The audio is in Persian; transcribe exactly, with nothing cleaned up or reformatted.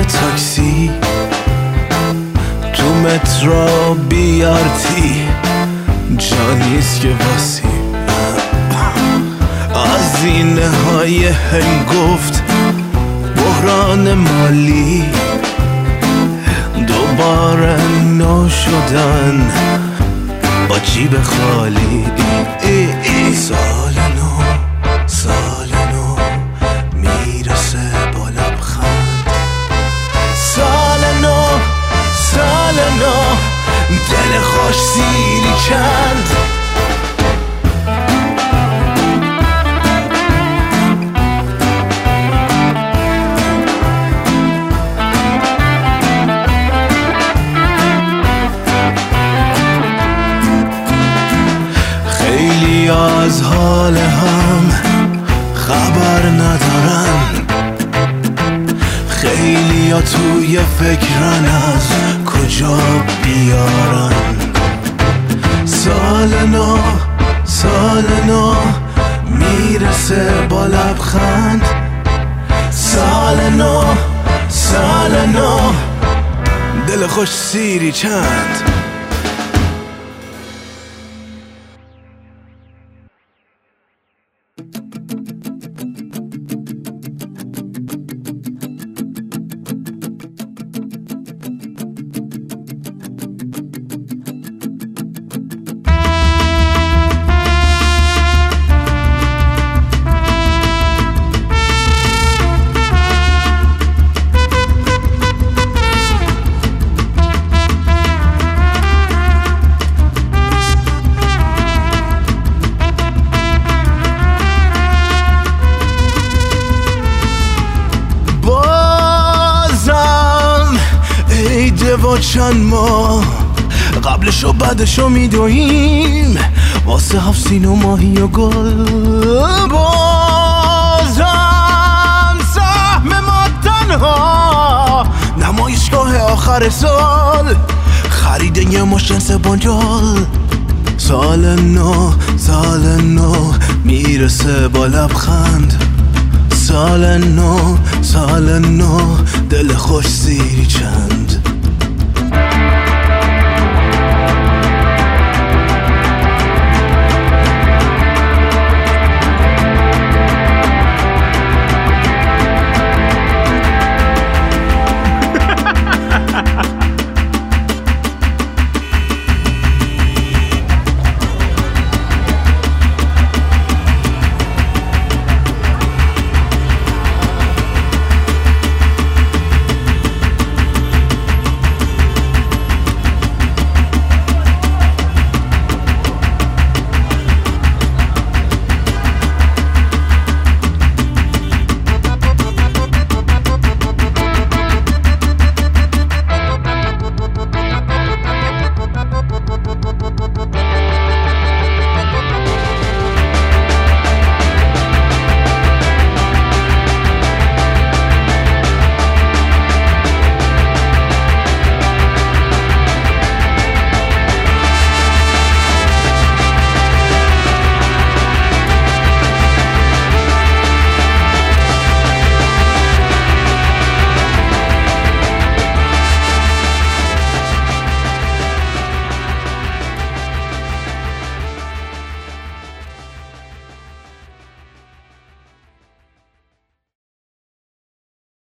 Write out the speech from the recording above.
تاکسی، تو مترو بیارتی جانیست که واسی هزینه های هنگفت، بحران مالی، دوباره نو شدن با جیب خالی. ای ای سال نو، سال نو میرسه با لبخند، سال نو، سال نو دل خوش سیری چند. خیلی از حال هم خبر ندارن، خیلی ها توی فکرن از کجا بیارن. سال نو، سال نو میرسه با لبخند، سال نو، سال نو دل خوش سیری چند. و چند ماه قبلش و بعدشو میدویم واسه هفت سین و ماهی و گل. بازم سهم ما تنها نمایشگاه آخر سال، خرید یه مش جنس بانجال. سال نو، سال نو میرسه با لبخند، سال نو، سال نو دل خوش سیری چند.